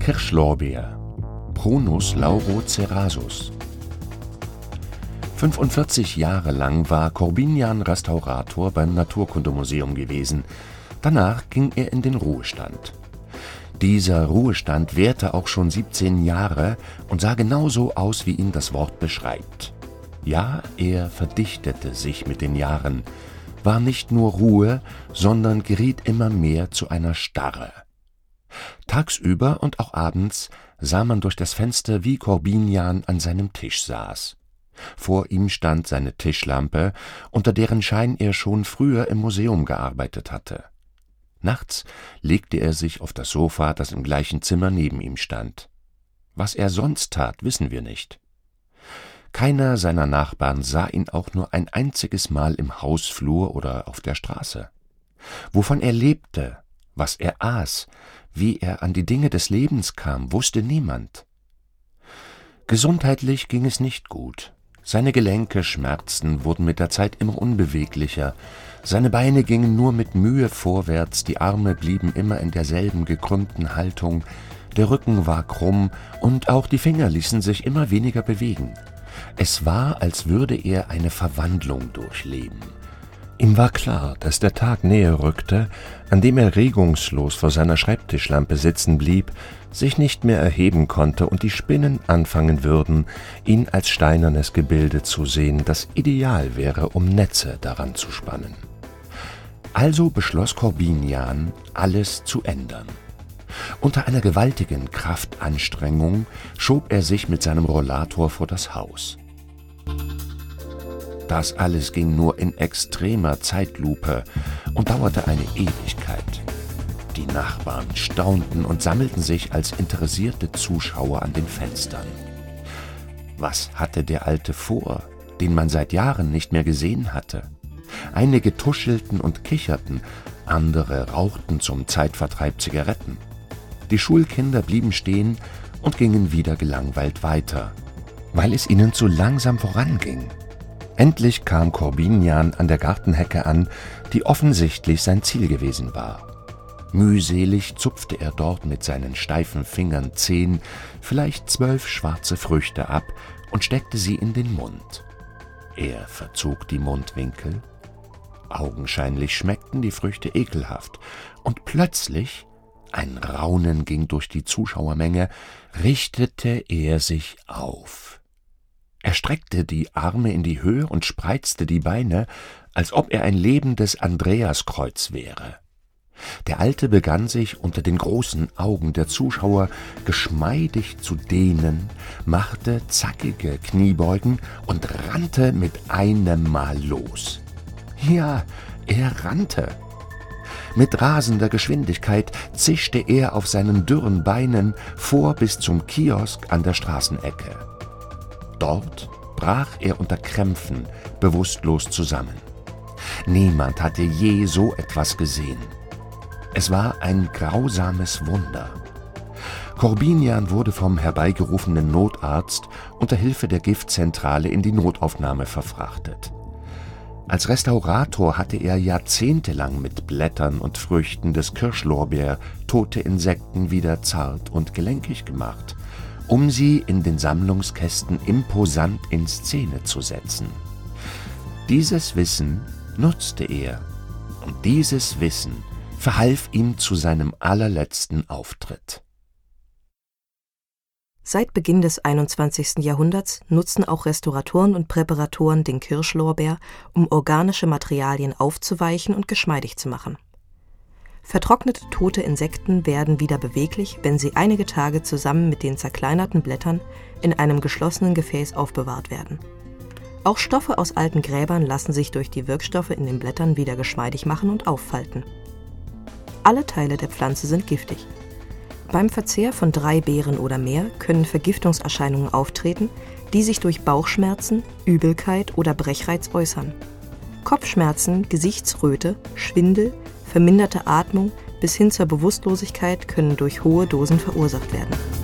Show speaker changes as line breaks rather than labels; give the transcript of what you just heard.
Kirschlorbeer, Prunus laurocerasus. 45 Jahre lang war Korbinian Restaurator beim Naturkundemuseum gewesen. Danach ging er in den Ruhestand. Dieser Ruhestand währte auch schon 17 Jahre und sah genauso aus, wie ihn das Wort beschreibt. Ja, er verdichtete sich mit den Jahren, war nicht nur Ruhe, sondern geriet immer mehr zu einer Starre. Tagsüber und auch abends sah man durch das Fenster, wie Korbinian an seinem Tisch saß. Vor ihm stand seine Tischlampe, unter deren Schein er schon früher im Museum gearbeitet hatte. Nachts legte er sich auf das Sofa, das im gleichen Zimmer neben ihm stand. Was er sonst tat, wissen wir nicht. Keiner seiner Nachbarn sah ihn auch nur ein einziges Mal im Hausflur oder auf der Straße. Wovon er lebte, was er aß, wie er an die Dinge des Lebens kam, wusste niemand. Gesundheitlich ging es nicht gut. Seine Gelenke schmerzten, wurden mit der Zeit immer unbeweglicher. Seine Beine gingen nur mit Mühe vorwärts, die Arme blieben immer in derselben gekrümmten Haltung, der Rücken war krumm und auch die Finger ließen sich immer weniger bewegen. Es war, als würde er eine Verwandlung durchleben. Ihm war klar, dass der Tag näher rückte, an dem er regungslos vor seiner Schreibtischlampe sitzen blieb, sich nicht mehr erheben konnte und die Spinnen anfangen würden, ihn als steinernes Gebilde zu sehen, das ideal wäre, um Netze daran zu spannen. Also beschloss Korbinian, alles zu ändern. Unter einer gewaltigen Kraftanstrengung schob er sich mit seinem Rollator vor das Haus. Das alles ging nur in extremer Zeitlupe und dauerte eine Ewigkeit. Die Nachbarn staunten und sammelten sich als interessierte Zuschauer an den Fenstern. Was hatte der Alte vor, den man seit Jahren nicht mehr gesehen hatte? Einige tuschelten und kicherten, andere rauchten zum Zeitvertreib Zigaretten. Die Schulkinder blieben stehen und gingen wieder gelangweilt weiter, weil es ihnen zu langsam voranging. Endlich kam Korbinian an der Gartenhecke an, die offensichtlich sein Ziel gewesen war. Mühselig zupfte er dort mit seinen steifen Fingern 10, vielleicht 12 schwarze Früchte ab und steckte sie in den Mund. Er verzog die Mundwinkel. Augenscheinlich schmeckten die Früchte ekelhaft, und plötzlich, ein Raunen ging durch die Zuschauermenge, richtete er sich auf. Er streckte die Arme in die Höhe und spreizte die Beine, als ob er ein lebendes Andreaskreuz wäre. Der Alte begann sich unter den großen Augen der Zuschauer geschmeidig zu dehnen, machte zackige Kniebeugen und rannte mit einem Mal los. Ja, er rannte. Mit rasender Geschwindigkeit zischte er auf seinen dürren Beinen vor bis zum Kiosk an der Straßenecke. Dort brach er unter Krämpfen bewusstlos zusammen. Niemand hatte je so etwas gesehen. Es war ein grausames Wunder. Korbinian wurde vom herbeigerufenen Notarzt unter Hilfe der Giftzentrale in die Notaufnahme verfrachtet. Als Restaurator hatte er jahrzehntelang mit Blättern und Früchten des Kirschlorbeer tote Insekten wieder zart und gelenkig gemacht, um sie in den Sammlungskästen imposant in Szene zu setzen. Dieses Wissen nutzte er, und dieses Wissen verhalf ihm zu seinem allerletzten Auftritt.
Seit Beginn des 21. Jahrhunderts nutzen auch Restauratoren und Präparatoren den Kirschlorbeer, um organische Materialien aufzuweichen und geschmeidig zu machen. Vertrocknete tote Insekten werden wieder beweglich, wenn sie einige Tage zusammen mit den zerkleinerten Blättern in einem geschlossenen Gefäß aufbewahrt werden. Auch Stoffe aus alten Gräbern lassen sich durch die Wirkstoffe in den Blättern wieder geschmeidig machen und auffalten. Alle Teile der Pflanze sind giftig. Beim Verzehr von 3 Beeren oder mehr können Vergiftungserscheinungen auftreten, die sich durch Bauchschmerzen, Übelkeit oder Brechreiz äußern. Kopfschmerzen, Gesichtsröte, Schwindel, verminderte Atmung bis hin zur Bewusstlosigkeit können durch hohe Dosen verursacht werden.